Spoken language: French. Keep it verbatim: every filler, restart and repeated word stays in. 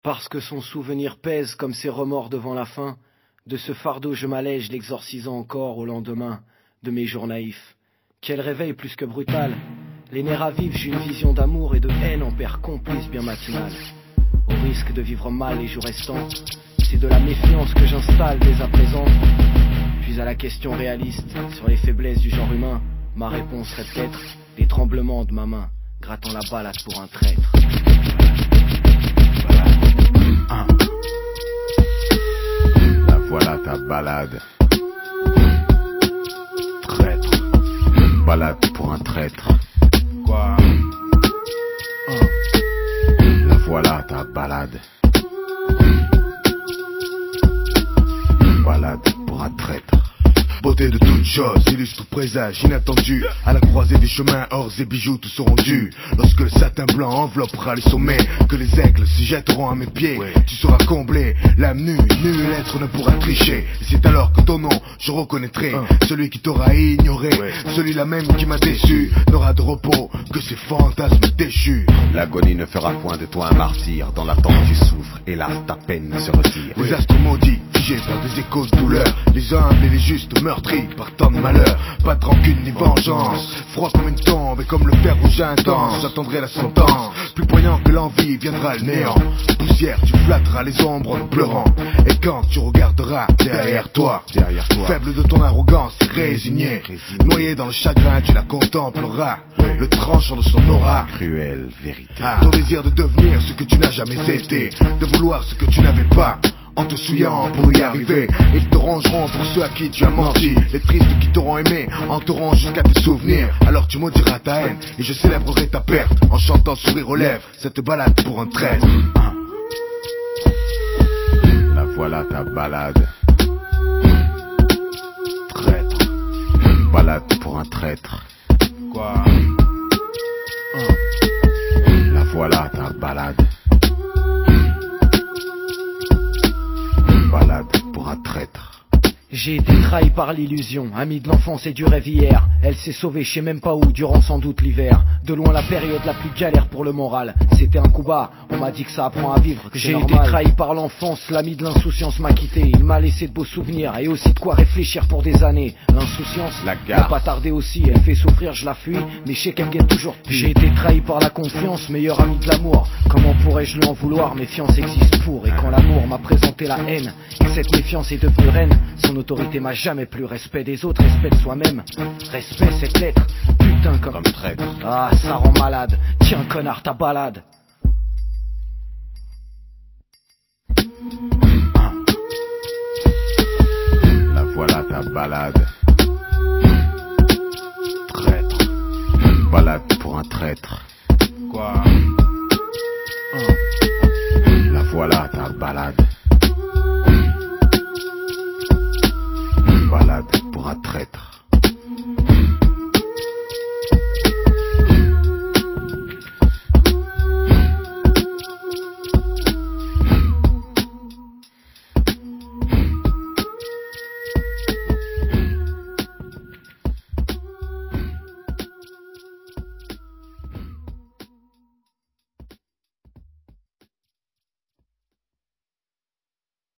Parce que son souvenir pèse comme ses remords devant la fin, de ce fardeau je m'allège, l'exorcisant encore au lendemain de mes jours naïfs. Quel réveil plus que brutal. Les nerfs à vif, j'ai une vision d'amour et de haine en père complice bien matinale. Au risque de vivre mal les jours restants, c'est de la méfiance que j'installe dès à présent. Puis à la question réaliste sur les faiblesses du genre humain, ma réponse serait peut-être les tremblements de ma main, grattant la balade pour un traître. Un. La voilà ta balade. Traître. Balade pour un traître. Quoi? Un. La voilà ta balade. Balade pour un traître. Beauté de toutes choses, illustre présage inattendu. À la croisée des chemins, ors et bijoux tout seront dus. Lorsque le satin blanc enveloppera les sommets, que les aigles s'y jetteront à mes pieds, ouais. Tu seras comblé, l'âme nue, nul être ne pourra tricher. Et c'est alors que ton nom, je reconnaîtrai hein. Celui qui t'aura ignoré, ouais. Celui-là même qui m'a déçu, n'aura de repos que ses fantasmes déchus. L'agonie ne fera point de toi un martyr. Dans l'attente tu souffres, hélas ta peine se retire. Les ouais. Astres maudits, figés par des échos de douleur, les humbles et les justes meurtris par tant de malheur. Pas de rancune ni vengeance, froid comme une tombe et comme le fer rouge intense. J'attendrai la sentence, plus poignant que l'envie viendra le néant. Poussière, tu flatteras les ombres en pleurant. Et quand tu regarderas derrière toi, derrière toi, faible de ton arrogance et résigné, résigné, noyé dans le chagrin, tu la contempleras, ouais. Le tranchant de son aura, cruelle vérité. Ah. Ton désir de devenir ce que tu n'as jamais été, de vouloir ce que tu n'avais pas, en te souillant pour y arriver. Ils te rangeront pour ceux à qui tu as menti. Les tristes qui t'auront aimé enterront jusqu'à tes souvenirs. Alors tu maudiras ta haine et je célébrerai ta perte en chantant sourire aux lèvres cette balade pour un traître. La voilà ta balade. Traître. Balade pour un traître. Quoi? La voilà ta balade. Balade pour un traître. J'ai été trahi par l'illusion, amie de l'enfance et du rêve hier. Elle s'est sauvée, je sais même pas où, durant sans doute l'hiver. De loin la période la plus galère pour le moral. C'était un coup bas, on m'a dit que ça apprend à vivre, que j'ai été trahi par l'enfance, l'ami de l'insouciance m'a quitté. Il m'a laissé de beaux souvenirs et aussi de quoi réfléchir pour des années. L'insouciance n'a pas tardé aussi, elle fait souffrir, je la fuis, mais je sais qu'elle guette toujours plus. J'ai été trahi par la confiance, meilleur ami de l'amour. Comment pourrais-je lui en vouloir, méfiance existe pour. Et quand l'amour m'a présenté la haine, et que cette méfiance est devenue reine, son autorité m'a jamais plu. Respect des autres, respect de soi-même. Respect cette lettre, putain comme, comme traître. Ah, ça rend malade. Tiens connard, ta balade. La voilà ta balade. Traître. Balade pour un traître. Quoi? La voilà ta balade. Balade pour un traître.